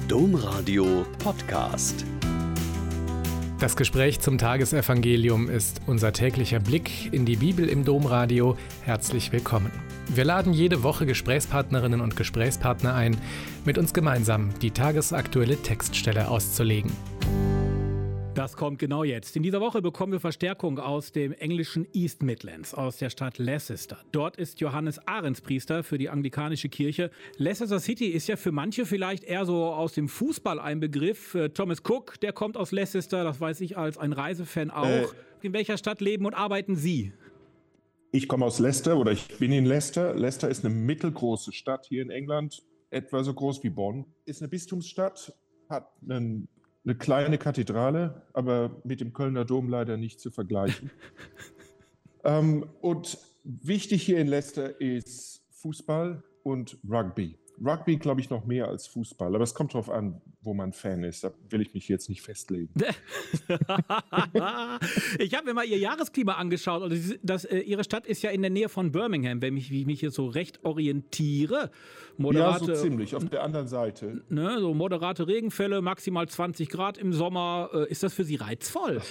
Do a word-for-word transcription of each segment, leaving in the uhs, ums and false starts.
Domradio Podcast. Das Gespräch zum Tagesevangelium ist unser täglicher Blick in die Bibel im Domradio. Herzlich willkommen. Wir laden jede Woche Gesprächspartnerinnen und Gesprächspartner ein, mit uns gemeinsam die tagesaktuelle Textstelle auszulegen. Das kommt genau jetzt. In dieser Woche bekommen wir Verstärkung aus dem englischen East Midlands, aus der Stadt Leicester. Dort ist Johannes Ahrenspriester für die anglikanische Kirche. Leicester City ist ja für manche vielleicht eher so aus dem Fußball ein Begriff. Thomas Cook, der kommt aus Leicester, das weiß ich als ein Reisefan auch. Äh, in welcher Stadt leben und arbeiten Sie? Ich komme aus Leicester oder ich bin in Leicester. Leicester ist eine mittelgroße Stadt hier in England, etwa so groß wie Bonn. Ist eine Bistumsstadt, hat einen Eine kleine Kathedrale, aber mit dem Kölner Dom leider nicht zu vergleichen. ähm, und wichtig hier in Leicester ist Fußball und Rugby. Rugby, glaube ich, noch mehr als Fußball, aber es kommt darauf an, wo man Fan ist. Da will ich mich jetzt nicht festlegen. Ich habe mir mal Ihr Jahresklima angeschaut und das, das, äh, Ihre Stadt ist ja in der Nähe von Birmingham, wenn ich, wie ich mich hier so recht orientiere. Moderate, ja, so ziemlich, auf der anderen Seite. Ne, so moderate Regenfälle, maximal zwanzig Grad im Sommer. Äh, ist das für Sie reizvoll?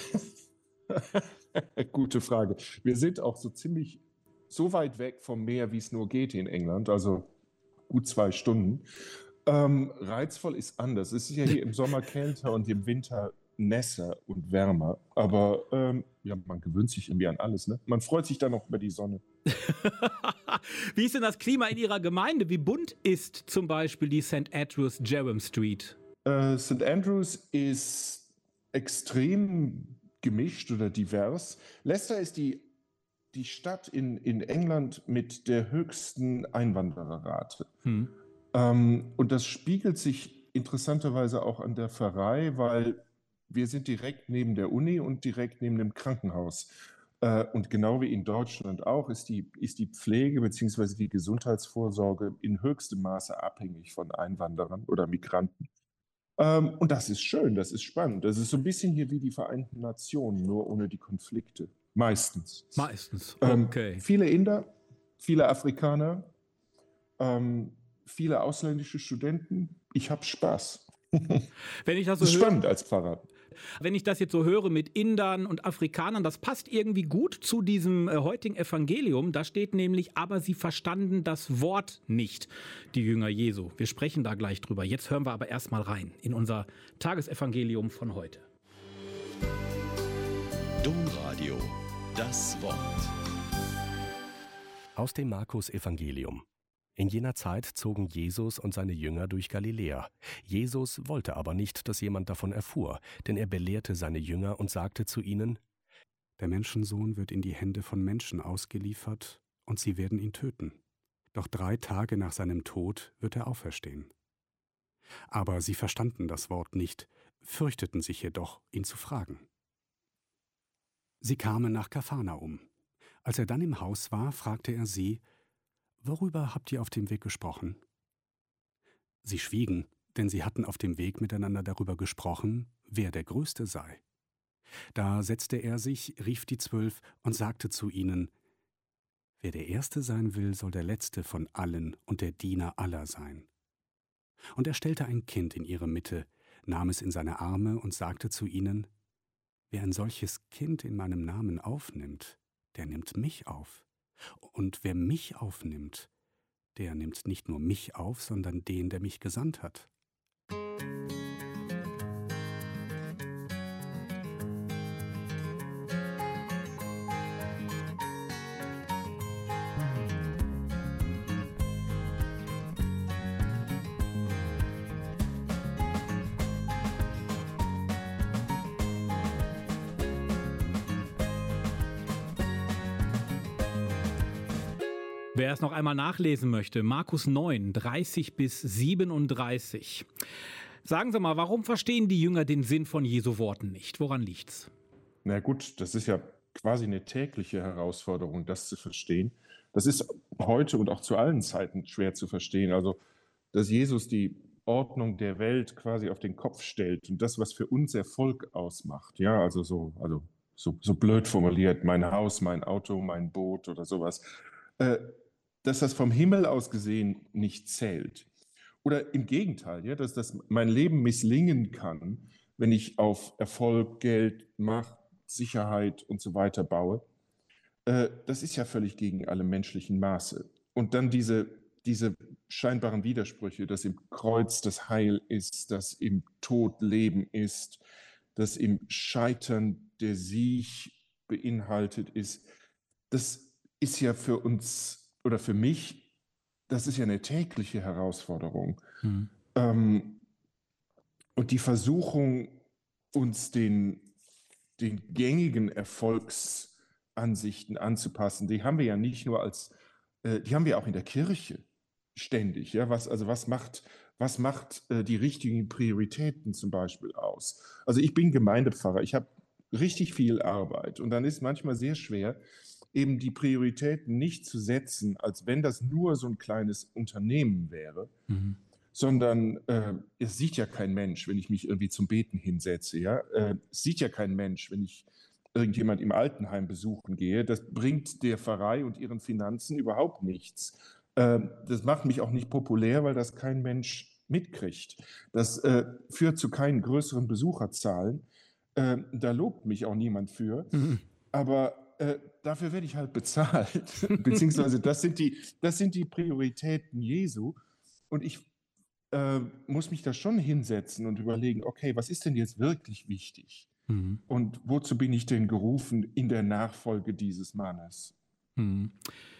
Gute Frage. Wir sind auch so ziemlich so weit weg vom Meer, wie es nur geht in England, also gut zwei Stunden. Ähm, reizvoll ist anders. Es ist ja hier im Sommer kälter und im Winter nässer und wärmer. Aber ähm, ja, man gewöhnt sich irgendwie an alles. Ne? Man freut sich dann auch über die Sonne. Wie ist denn das Klima in Ihrer Gemeinde? Wie bunt ist zum Beispiel die Sankt Andrews Jerram Street? Äh, Sankt Andrews ist extrem gemischt oder divers. Leicester ist die, die Stadt in, in England mit der höchsten Einwandererrate. Hm. Ähm, und das spiegelt sich interessanterweise auch an der Pfarrei, weil wir sind direkt neben der Uni und direkt neben dem Krankenhaus. Äh, und genau wie in Deutschland auch ist die, ist die Pflege bzw. die Gesundheitsvorsorge in höchstem Maße abhängig von Einwanderern oder Migranten. Ähm, und das ist schön, das ist spannend. Das ist so ein bisschen hier wie die Vereinten Nationen, nur ohne die Konflikte. Meistens. Meistens, okay. Ähm, viele Inder, viele Afrikaner, ähm, viele ausländische Studenten. Ich habe Spaß. Wenn ich das so das ist höre, spannend als Pfarrer. Wenn ich das jetzt so höre mit Indern und Afrikanern, das passt irgendwie gut zu diesem äh, heutigen Evangelium. Da steht nämlich, aber sie verstanden das Wort nicht, die Jünger Jesu. Wir sprechen da gleich drüber. Jetzt hören wir aber erstmal rein in unser Tagesevangelium von heute. Domradio, das Wort. Aus dem Markus-Evangelium. In jener Zeit zogen Jesus und seine Jünger durch Galiläa. Jesus wollte aber nicht, dass jemand davon erfuhr, denn er belehrte seine Jünger und sagte zu ihnen: Der Menschensohn wird in die Hände von Menschen ausgeliefert, und sie werden ihn töten. Doch drei Tage nach seinem Tod wird er auferstehen. Aber sie verstanden das Wort nicht, fürchteten sich jedoch, ihn zu fragen. Sie kamen nach Kapharnaum. Als er dann im Haus war, fragte er sie: Worüber habt ihr auf dem Weg gesprochen? Sie schwiegen, denn sie hatten auf dem Weg miteinander darüber gesprochen, wer der Größte sei. Da setzte er sich, rief die Zwölf und sagte zu ihnen: Wer der Erste sein will, soll der Letzte von allen und der Diener aller sein. Und er stellte ein Kind in ihre Mitte, nahm es in seine Arme und sagte zu ihnen: Wer ein solches Kind in meinem Namen aufnimmt, der nimmt mich auf. Und wer mich aufnimmt, der nimmt nicht nur mich auf, sondern den, der mich gesandt hat. Wer es noch einmal nachlesen möchte, Markus neun, dreißig bis siebenunddreißig. Sagen Sie mal, warum verstehen die Jünger den Sinn von Jesu Worten nicht? Woran liegt's? Na gut, das ist ja quasi eine tägliche Herausforderung, das zu verstehen. Das ist heute und auch zu allen Zeiten schwer zu verstehen. Also, dass Jesus die Ordnung der Welt quasi auf den Kopf stellt und das, was für uns Erfolg ausmacht. Ja, also so, also so, so blöd formuliert, mein Haus, mein Auto, mein Boot oder sowas. Äh, dass das vom Himmel aus gesehen nicht zählt. Oder im Gegenteil, ja, dass, dass mein Leben misslingen kann, wenn ich auf Erfolg, Geld, Macht, Sicherheit und so weiter baue. Äh, das ist ja völlig gegen alle menschlichen Maße. Und dann diese, diese scheinbaren Widersprüche, dass im Kreuz das Heil ist, dass im Tod Leben ist, dass im Scheitern der Sieg beinhaltet ist, das ist ja für uns oder für mich, das ist ja eine tägliche Herausforderung. Mhm. Ähm, und die Versuchung, uns den, den gängigen Erfolgsansichten anzupassen, die haben wir ja nicht nur als, äh, die haben wir auch in der Kirche ständig. Ja? Was, also was macht, was macht äh, die richtigen Prioritäten zum Beispiel aus? Also ich bin Gemeindepfarrer, ich habe richtig viel Arbeit und dann ist manchmal sehr schwer, eben die Prioritäten nicht zu setzen, als wenn das nur so ein kleines Unternehmen wäre, mhm. sondern äh, es sieht ja kein Mensch, wenn ich mich irgendwie zum Beten hinsetze. Ja? Äh, es sieht ja kein Mensch, wenn ich irgendjemand im Altenheim besuchen gehe. Das bringt der Pfarrei und ihren Finanzen überhaupt nichts. Äh, das macht mich auch nicht populär, weil das kein Mensch mitkriegt. Das äh, führt zu keinen größeren Besucherzahlen. Äh, da lobt mich auch niemand für. Mhm. Aber Äh, dafür werde ich halt bezahlt, beziehungsweise das sind die, das sind die Prioritäten Jesu und ich äh, muss mich da schon hinsetzen und überlegen, okay, was ist denn jetzt wirklich wichtig mhm. und wozu bin ich denn gerufen in der Nachfolge dieses Mannes? Mhm.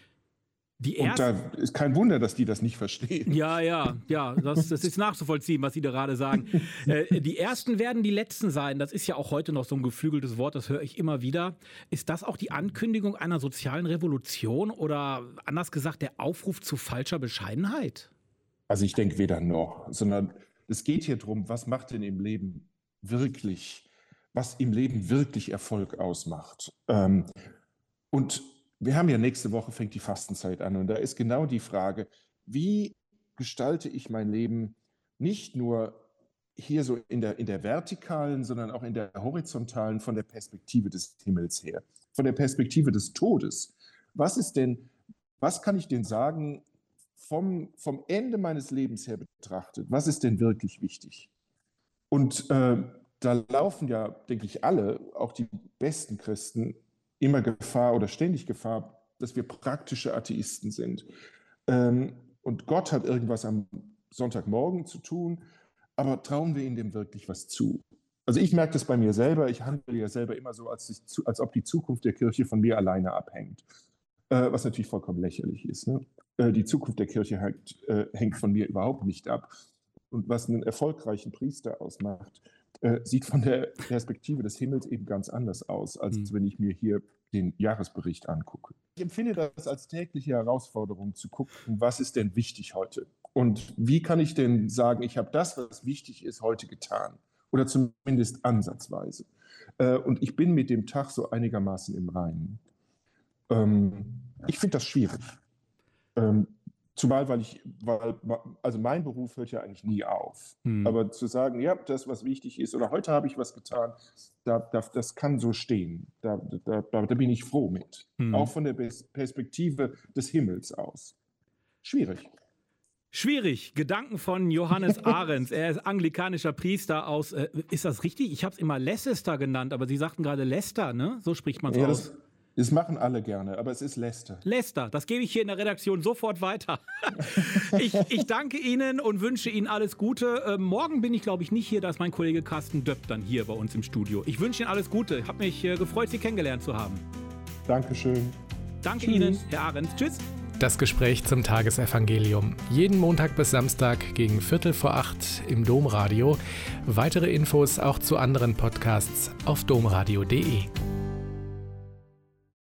Die und da ist kein Wunder, dass die das nicht verstehen. Ja, ja, ja, das, das ist nachzuvollziehen, was Sie da gerade sagen. äh, die Ersten werden die Letzten sein. Das ist ja auch heute noch so ein geflügeltes Wort, das höre ich immer wieder. Ist das auch die Ankündigung einer sozialen Revolution oder anders gesagt der Aufruf zu falscher Bescheidenheit? Also ich denke weder noch, sondern es geht hier darum, was macht denn im Leben wirklich, was im Leben wirklich Erfolg ausmacht. Ähm, und Wir haben ja nächste Woche fängt die Fastenzeit an und da ist genau die Frage, wie gestalte ich mein Leben nicht nur hier so in der, in der vertikalen, sondern auch in der horizontalen von der Perspektive des Himmels her, von der Perspektive des Todes. Was ist denn, was kann ich denn sagen vom, vom Ende meines Lebens her betrachtet, was ist denn wirklich wichtig? Und äh, da laufen ja, denke ich, alle, auch die besten Christen, immer Gefahr oder ständig Gefahr, dass wir praktische Atheisten sind. Ähm, und Gott hat irgendwas am Sonntagmorgen zu tun, aber trauen wir ihm dem wirklich was zu? Also ich merke das bei mir selber, ich handle ja selber immer so, als, ich, als ob die Zukunft der Kirche von mir alleine abhängt, äh, was natürlich vollkommen lächerlich ist. Ne? Äh, die Zukunft der Kirche hängt, äh, hängt von mir überhaupt nicht ab. Und was einen erfolgreichen Priester ausmacht, äh, sieht von der Perspektive des Himmels eben ganz anders aus, als mhm. wenn ich mir hier den Jahresbericht angucke. Ich empfinde das als tägliche Herausforderung zu gucken, was ist denn wichtig heute? Und wie kann ich denn sagen, ich habe das, was wichtig ist, heute getan? Oder zumindest ansatzweise. Äh, und ich bin mit dem Tag so einigermaßen im Reinen. Ähm, ich finde das schwierig. Ähm, Zumal, weil ich, weil, also mein Beruf hört ja eigentlich nie auf. Hm. Aber zu sagen, ja, das, was wichtig ist, oder heute habe ich was getan, da, da, das kann so stehen. Da, da, da, da bin ich froh mit. Hm. Auch von der Perspektive des Himmels aus. Schwierig. Schwierig. Gedanken von Johannes Ahrens. Er ist anglikanischer Priester aus, äh, ist das richtig? Ich habe es immer Leicester genannt, aber Sie sagten gerade Leicester, ne? So spricht man es ja, aus. Das, das machen alle gerne, aber es ist Leicester. Leicester, das gebe ich hier in der Redaktion sofort weiter. ich, ich danke Ihnen und wünsche Ihnen alles Gute. Ähm, morgen bin ich, glaube ich, nicht hier, da ist mein Kollege Carsten Döpp dann hier bei uns im Studio. Ich wünsche Ihnen alles Gute. Ich habe mich äh, gefreut, Sie kennengelernt zu haben. Dankeschön. Danke Tschüss. Ihnen, Herr Ahrens. Tschüss. Das Gespräch zum Tagesevangelium. Jeden Montag bis Samstag gegen Viertel vor acht im Domradio. Weitere Infos auch zu anderen Podcasts auf domradio punkt de.